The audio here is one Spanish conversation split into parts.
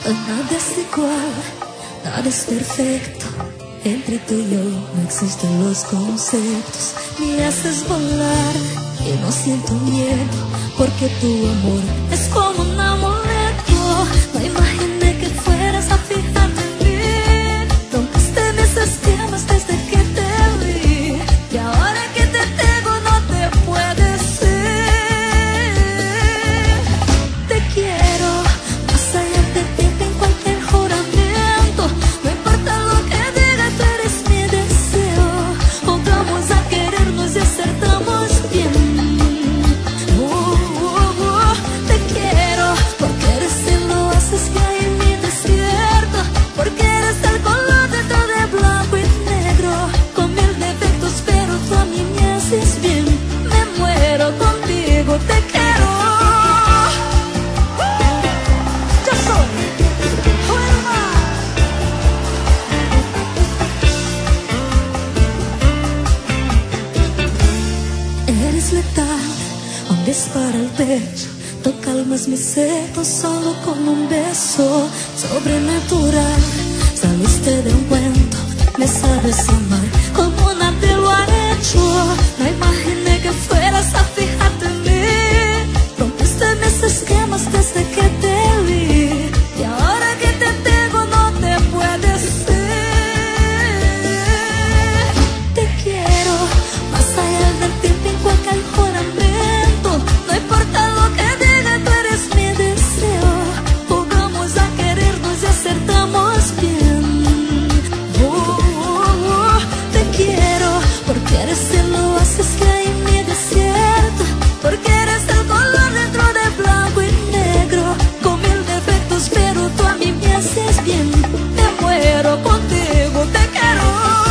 Nada es igual, nada es perfecto. Entre tú y yo no existen los conceptos. Me haces volar y no siento miedo, porque tu amor es como un amuleto. No imaginé que fueras a fijarte en mí. Rompiste mis esquemas desde que te vi, y ahora que te tengo no te puedes ir. Te quiero más allá de tiempo en cualquier juramento. No importa lo que diga, tú eres mi deseo. Jugamos a querernos y acertamos bien. Te quiero porque eres el oasis que hay en mi desierto, porque eres el color de todo de blanco y negro. Con mil defectos pero tú a mí me haces bien. Me muero contigo, te quiero. Yo soy Juelma. Eres letal, un disparo al pecho. Tú calmas mis celos solo con un beso. Sobrenatural, saliste de un cuento. Me sabes amar como nadie lo ha hecho. No imaginé que fueras a fijarte en mí. Rompiste mis esquemas desde que te vi, y ahora que te tengo no te puedes ir. Te quiero más allá del tiempo en cualquier juramento. No importa lo que diga, tú eres mi deseo. Jugamos a querernos y acertamos bien. Te quiero porque eres el oasis que hay en mi desierto, porque eres el color dentro de blanco y negro. Con mil defectos pero tú a mí me haces bien. Me muero contigo, te quiero.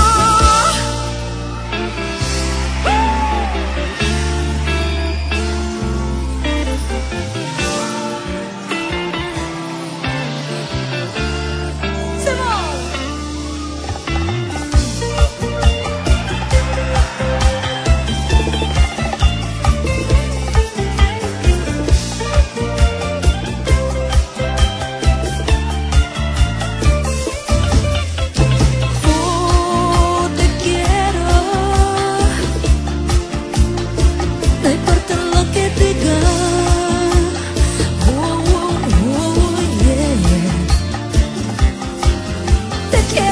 Simón. Te quiero. No importa lo que diga. Yeah, yeah. Te quiero.